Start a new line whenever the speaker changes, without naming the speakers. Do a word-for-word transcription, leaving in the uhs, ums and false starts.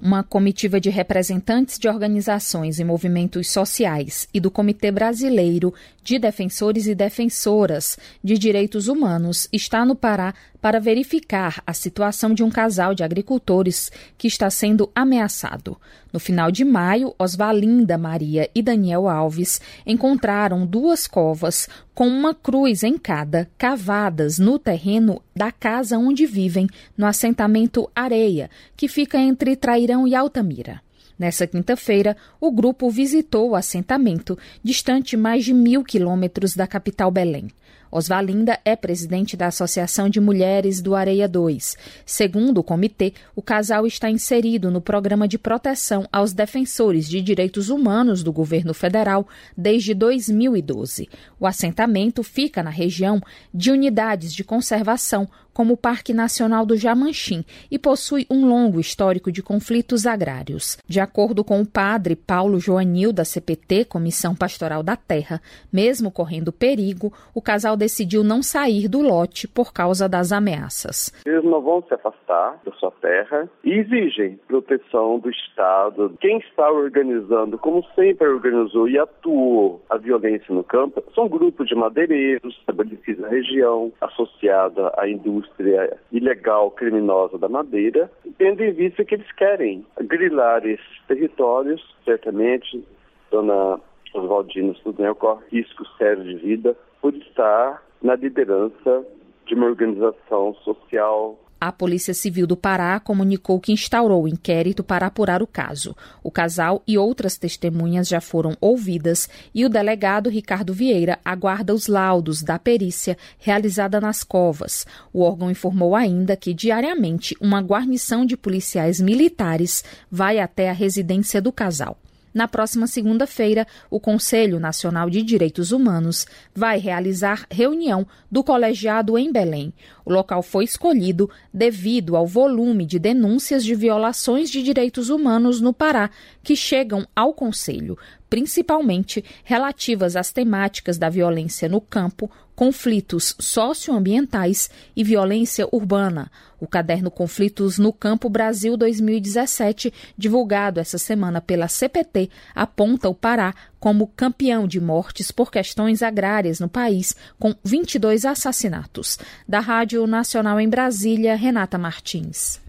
Uma comitiva de representantes de organizações e movimentos sociais e do Comitê Brasileiro de Defensores e Defensoras de Direitos Humanos está no Pará para verificar a situação de um casal de agricultores que está sendo ameaçado. No final de maio, Osvalinda Maria e Daniel Alves encontraram duas covas com uma cruz em cada, cavadas no terreno da casa onde vivem, no assentamento Areia, que fica entre Trairão e Altamira. Nessa quinta-feira, o grupo visitou o assentamento, distante mais de mil quilômetros da capital Belém. Osvalinda é presidente da Associação de Mulheres do Areia dois. Segundo o comitê, o casal está inserido no Programa de Proteção aos Defensores de Direitos Humanos do governo federal desde dois mil e doze. O assentamento fica na região de unidades de conservação, como o Parque Nacional do Jamanchim, e possui um longo histórico de conflitos agrários. De acordo com o padre Paulo Joanil, da C P T, Comissão Pastoral da Terra, mesmo correndo perigo, o casal decidiu não sair do lote por causa das ameaças.
Eles não vão se afastar da sua terra e exigem proteção do Estado. Quem está organizando, como sempre organizou e atuou a violência no campo, são grupos de madeireiros estabelecidos na região, associada à indústria ilegal, criminosa da madeira, tendo em vista que eles querem grilar esses territórios. Certamente, dona Oswaldina Studnel corre risco sério de vida por estar na liderança de uma organização social.
A Polícia Civil do Pará comunicou que instaurou o inquérito para apurar o caso. O casal e outras testemunhas já foram ouvidas e o delegado Ricardo Vieira aguarda os laudos da perícia realizada nas covas. O órgão informou ainda que, diariamente, uma guarnição de policiais militares vai até a residência do casal. Na próxima segunda-feira, o Conselho Nacional de Direitos Humanos vai realizar reunião do colegiado em Belém. O local foi escolhido devido ao volume de denúncias de violações de direitos humanos no Pará que chegam ao Conselho, principalmente relativas às temáticas da violência no campo, conflitos socioambientais e violência urbana. O caderno Conflitos no Campo Brasil dois mil e dezessete, divulgado essa semana pela C P T, aponta o Pará como campeão de mortes por questões agrárias no país, com vinte e dois assassinatos. Da Rádio Nacional em Brasília, Renata Martins.